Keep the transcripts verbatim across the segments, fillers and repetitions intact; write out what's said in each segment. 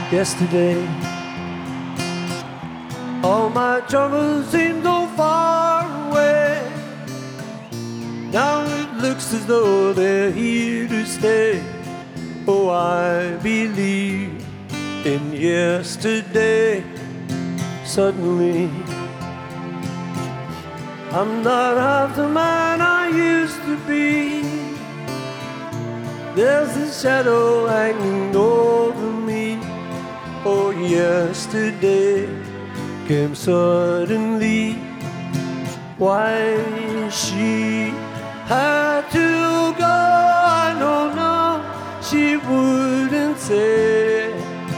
yesterday. All my troubles seem so far away. Now it looks as though they're here to stay. Oh, I believe in yesterday. Suddenly, I'm not half the man I used to be. There's a shadow hanging over me. Oh, yesterday came suddenly. Why she had to go, I don't know. She wouldn't say.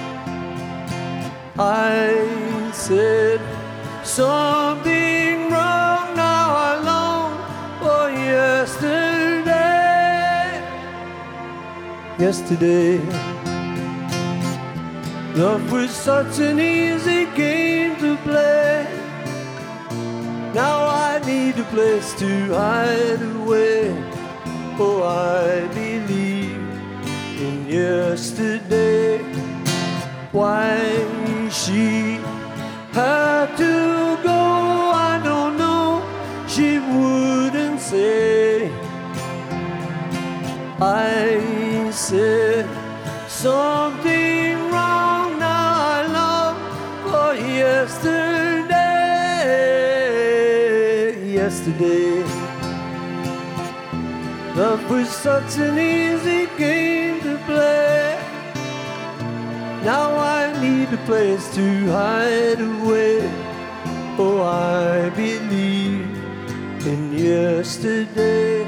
I said something wrong. Now I long for yesterday. Yesterday, love was such an easy game to play. Now I need a place to hide away. Oh, I believe in yesterday. Why she had to go, I don't know. She wouldn't say. I said something wrong. Now I long for yesterday. Yesterday, love was such an easy game to play. Now I need a place to hide away. Oh, I believe in yesterday.